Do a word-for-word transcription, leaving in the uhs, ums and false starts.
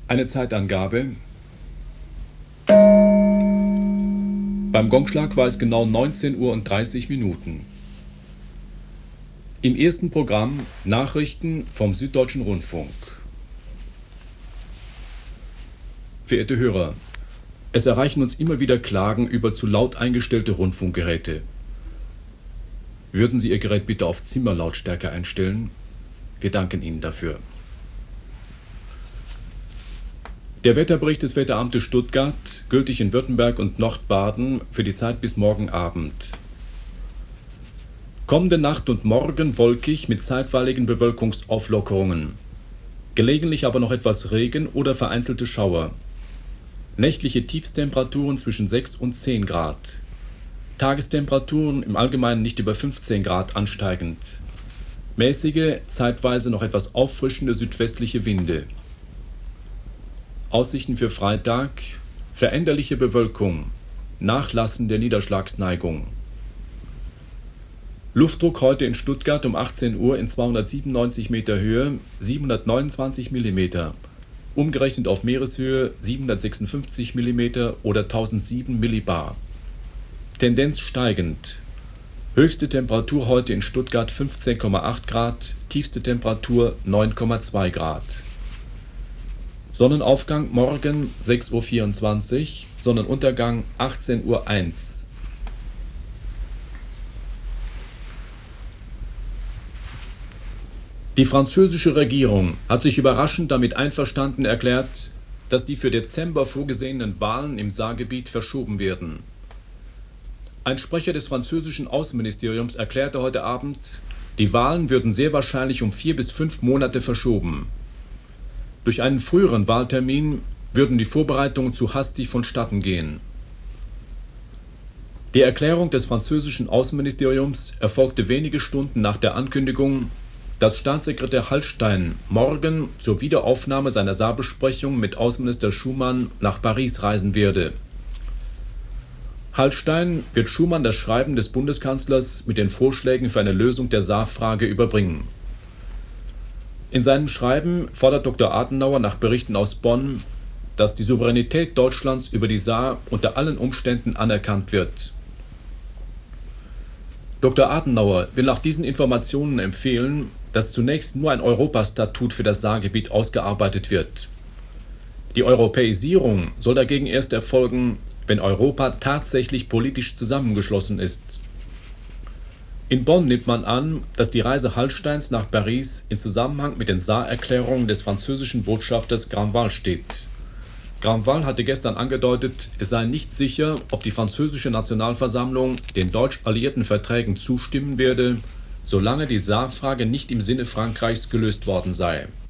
Eine Zeitangabe. Beim Gongschlag war es genau neunzehn Uhr und dreißig Minuten. Im ersten Programm Nachrichten vom Süddeutschen Rundfunk. Verehrte Hörer, es erreichen uns immer wieder Klagen über zu laut eingestellte Rundfunkgeräte. Würden Sie Ihr Gerät bitte auf Zimmerlautstärke einstellen? Wir danken Ihnen dafür. Der Wetterbericht des Wetteramtes Stuttgart, gültig in Württemberg und Nordbaden für die Zeit bis morgen Abend. Kommende Nacht und morgen wolkig mit zeitweiligen Bewölkungsauflockerungen. Gelegentlich aber noch etwas Regen oder vereinzelte Schauer. Nächtliche Tiefstemperaturen zwischen sechs und zehn Grad. Tagestemperaturen im Allgemeinen nicht über fünfzehn Grad ansteigend. Mäßige, zeitweise noch etwas auffrischende südwestliche Winde. Aussichten für Freitag: veränderliche Bewölkung, Nachlassen der Niederschlagsneigung. Luftdruck heute in Stuttgart um achtzehn Uhr in zweihundertsiebenundneunzig Meter Höhe siebenhundertneunundzwanzig Millimeter, umgerechnet auf Meereshöhe siebenhundertsechsundfünfzig Millimeter oder tausendsieben Millibar. Tendenz steigend. Höchste Temperatur heute in Stuttgart fünfzehn Komma acht Grad, tiefste Temperatur neun Komma zwei Grad. Sonnenaufgang morgen sechs Uhr vierundzwanzig, Sonnenuntergang achtzehn Uhr eins. Die französische Regierung hat sich überraschend damit einverstanden erklärt, dass die für Dezember vorgesehenen Wahlen im Saargebiet verschoben werden. Ein Sprecher des französischen Außenministeriums erklärte heute Abend, die Wahlen würden sehr wahrscheinlich um vier bis fünf Monate verschoben. Durch einen früheren Wahltermin würden die Vorbereitungen zu hastig vonstatten gehen. Die Erklärung des französischen Außenministeriums erfolgte wenige Stunden nach der Ankündigung, dass Staatssekretär Hallstein morgen zur Wiederaufnahme seiner Saarbesprechung mit Außenminister Schuman nach Paris reisen werde. Hallstein wird Schuman das Schreiben des Bundeskanzlers mit den Vorschlägen für eine Lösung der Saarfrage überbringen. In seinem Schreiben fordert Doktor Adenauer nach Berichten aus Bonn, dass die Souveränität Deutschlands über die Saar unter allen Umständen anerkannt wird. Doktor Adenauer will nach diesen Informationen empfehlen, dass zunächst nur ein Europastatut für das Saargebiet ausgearbeitet wird. Die Europäisierung soll dagegen erst erfolgen, wenn Europa tatsächlich politisch zusammengeschlossen ist. In Bonn nimmt man an, dass die Reise Hallsteins nach Paris in Zusammenhang mit den Saarerklärungen des französischen Botschafters Grandval steht. Grandval hatte gestern angedeutet, es sei nicht sicher, ob die französische Nationalversammlung den deutsch-alliierten Verträgen zustimmen werde, solange die Saarfrage nicht im Sinne Frankreichs gelöst worden sei.